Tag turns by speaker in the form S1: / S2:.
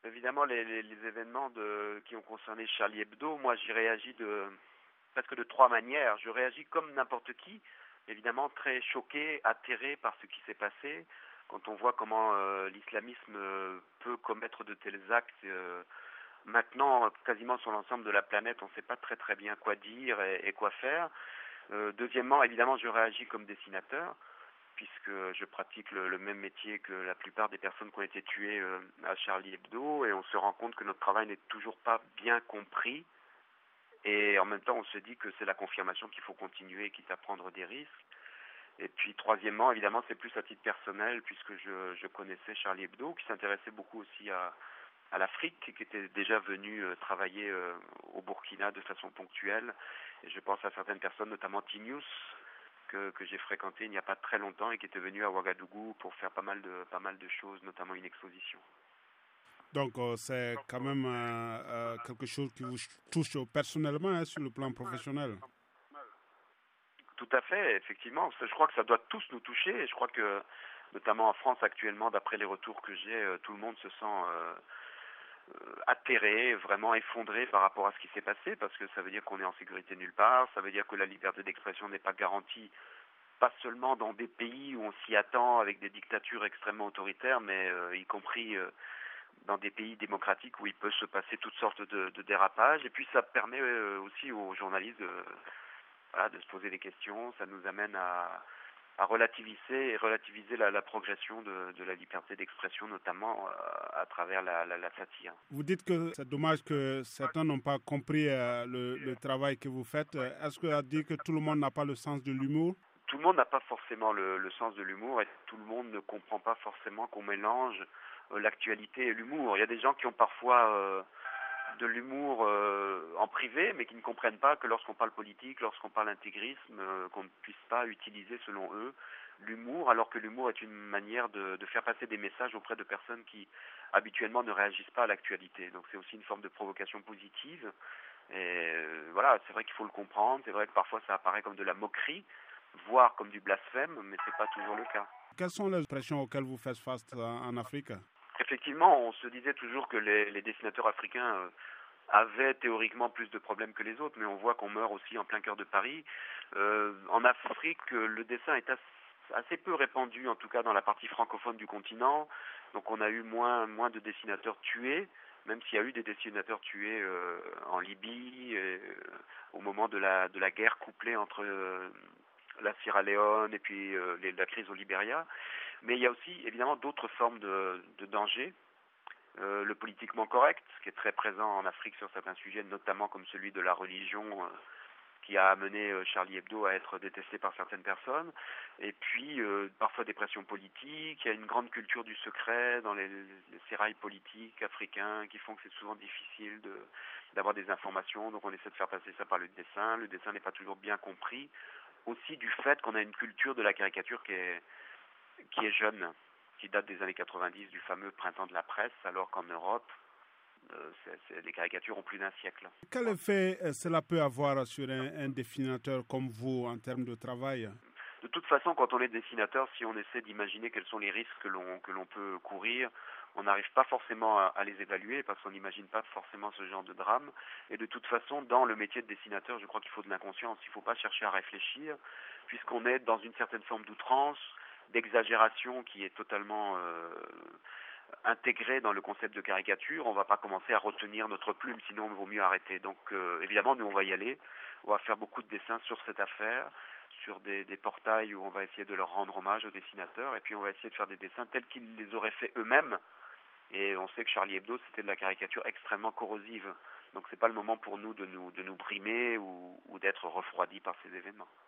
S1: Évidemment, les événements qui ont concerné Charlie Hebdo, moi j'y réagis presque de trois manières. Je réagis comme n'importe qui, évidemment très choqué, atterré par ce qui s'est passé. Quand on voit comment l'islamisme peut commettre de tels actes, maintenant quasiment sur l'ensemble de la planète, on ne sait pas très très bien quoi dire et quoi faire. Deuxièmement, évidemment, je réagis comme dessinateur, puisque je pratique le même métier que la plupart des personnes qui ont été tuées à Charlie Hebdo, et on se rend compte que notre travail n'est toujours pas bien compris, et en même temps on se dit que c'est la confirmation qu'il faut continuer, quitte à prendre des risques. Et puis troisièmement, évidemment, c'est plus à titre personnel, puisque je connaissais Charlie Hebdo, qui s'intéressait beaucoup aussi à l'Afrique, qui était déjà venu travailler au Burkina de façon ponctuelle. Et je pense à certaines personnes, notamment Tinius, que j'ai fréquenté il n'y a pas très longtemps et qui était venu à Ouagadougou pour faire pas mal de choses, notamment une exposition.
S2: Donc, c'est quand même quelque chose qui vous touche personnellement, hein, sur le plan professionnel.
S1: Tout à fait, effectivement. Je crois que ça doit tous nous toucher. Et je crois que, notamment en France actuellement, d'après les retours que j'ai, tout le monde se sent atterré, vraiment effondré par rapport à ce qui s'est passé, parce que ça veut dire qu'on est en sécurité nulle part, ça veut dire que la liberté d'expression n'est pas garantie, pas seulement dans des pays où on s'y attend avec des dictatures extrêmement autoritaires, mais y compris dans des pays démocratiques où il peut se passer toutes sortes de dérapages. Et puis ça permet aussi aux journalistes de se poser des questions. Ça nous amène à relativiser la progression de la liberté d'expression, notamment à travers la satire.
S2: Vous dites que c'est dommage que certains n'ont pas compris le travail que vous faites. Est-ce que ça dit que tout le monde n'a pas le sens de l'humour?
S1: Tout le monde n'a pas forcément le sens de l'humour, et tout le monde ne comprend pas forcément qu'on mélange l'actualité et l'humour. Il y a des gens qui ont parfois de l'humour en privé, mais qui ne comprennent pas que lorsqu'on parle politique, lorsqu'on parle intégrisme, qu'on ne puisse pas utiliser, selon eux, l'humour, alors que l'humour est une manière de faire passer des messages auprès de personnes qui habituellement ne réagissent pas à l'actualité. Donc c'est aussi une forme de provocation positive. Et voilà, c'est vrai qu'il faut le comprendre, c'est vrai que parfois ça apparaît comme de la moquerie, voire comme du blasphème, mais c'est pas toujours le cas.
S2: Quelles sont les pressions auxquelles vous faites face en Afrique?
S1: Effectivement, on se disait toujours que les dessinateurs africains avaient théoriquement plus de problèmes que les autres, mais on voit qu'on meurt aussi en plein cœur de Paris. En Afrique, le dessin est assez peu répandu, en tout cas dans la partie francophone du continent, donc on a eu moins de dessinateurs tués, même s'il y a eu des dessinateurs tués en Libye, au moment de la guerre couplée entre la Sierra Leone et puis la crise au Libéria. Mais il y a aussi évidemment d'autres formes de danger. Le politiquement correct, qui est très présent en Afrique sur certains sujets, notamment comme celui de la religion, qui a amené Charlie Hebdo à être détesté par certaines personnes. Et puis parfois des pressions politiques. Il y a une grande culture du secret dans les sérails politiques africains qui font que c'est souvent difficile d'avoir des informations. Donc on essaie de faire passer ça par le dessin. Le dessin n'est pas toujours bien compris. Aussi du fait qu'on a une culture de la caricature qui est jeune, qui date des années 90, du fameux printemps de la presse, alors qu'en Europe, les caricatures ont plus d'un siècle.
S2: Quel effet cela peut avoir sur un dessinateur comme vous en termes de travail?
S1: De toute façon, quand on est dessinateur, si on essaie d'imaginer quels sont les risques que l'on peut courir, on n'arrive pas forcément à les évaluer parce qu'on n'imagine pas forcément ce genre de drame. Et de toute façon, dans le métier de dessinateur, je crois qu'il faut de l'inconscience. Il ne faut pas chercher à réfléchir, puisqu'on est dans une certaine forme d'outrance, d'exagération qui est totalement intégrée dans le concept de caricature. On ne va pas commencer à retenir notre plume, sinon il vaut mieux arrêter. Donc évidemment, nous on va y aller. On va faire beaucoup de dessins sur cette affaire, sur des portails où on va essayer de leur rendre hommage aux dessinateurs, et puis on va essayer de faire des dessins tels qu'ils les auraient fait eux-mêmes. Et on sait que Charlie Hebdo, c'était de la caricature extrêmement corrosive. Donc c'est pas le moment pour nous de nous brimer ou d'être refroidis par ces événements.